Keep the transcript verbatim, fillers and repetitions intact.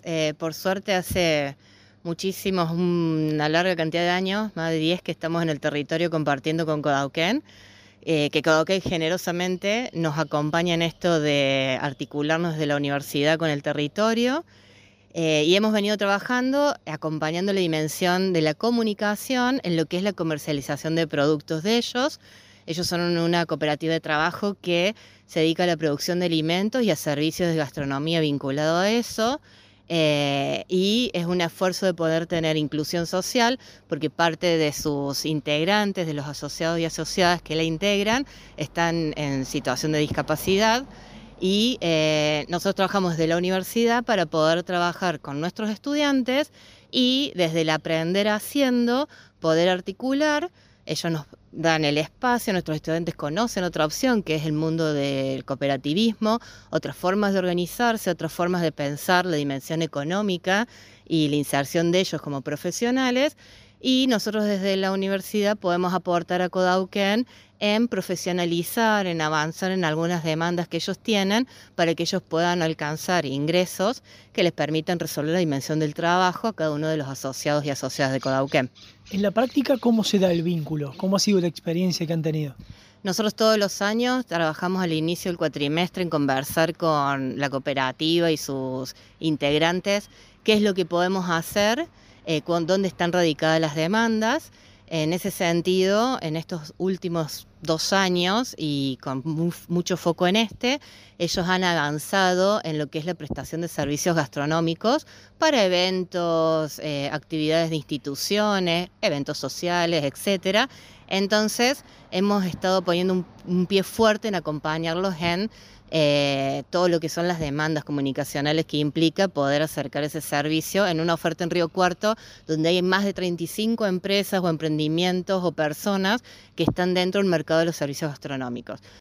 Eh, por suerte hace muchísimos, una larga cantidad de años, más de diez, que estamos en el territorio compartiendo con Codauquén, eh, que Codauquén generosamente nos acompaña en esto de articularnos desde la universidad con el territorio. Eh, y hemos venido trabajando acompañando la dimensión de la comunicación en lo que es la comercialización de productos de ellos. Ellos son una cooperativa de trabajo que se dedica a la producción de alimentos y a servicios de gastronomía vinculado a eso. Eh, y es un esfuerzo de poder tener inclusión social, porque parte de sus integrantes, de los asociados y asociadas que la integran, están en situación de discapacidad. Y eh, nosotros trabajamos desde la universidad para poder trabajar con nuestros estudiantes y desde el aprender haciendo poder articular. Ellos nos dan el espacio, nuestros estudiantes conocen otra opción que es el mundo del cooperativismo, otras formas de organizarse, otras formas de pensar la dimensión económica y la inserción de ellos como profesionales. Y nosotros desde la universidad podemos aportar a Codauquén en profesionalizar, en avanzar en algunas demandas que ellos tienen para que ellos puedan alcanzar ingresos que les permitan resolver la dimensión del trabajo a cada uno de los asociados y asociadas de Codauquén. En la práctica, ¿cómo se da el vínculo? ¿Cómo ha sido la experiencia que han tenido? Nosotros todos los años trabajamos al inicio del cuatrimestre en conversar con la cooperativa y sus integrantes qué es lo que podemos hacer, eh, con dónde están radicadas las demandas. En ese sentido, en estos últimos dos años y con mu mucho foco en este, ellos han avanzado en lo que es la prestación de servicios gastronómicos para eventos, eh, actividades de instituciones, eventos sociales, etcétera. Entonces, hemos estado poniendo un, un pie fuerte en acompañarlos en eh, todo lo que son las demandas comunicacionales que implica poder acercar ese servicio en una oferta en Río Cuarto, donde hay más de treinta y cinco empresas o emprendimientos o personas que están dentro del mercado de los servicios gastronómicos.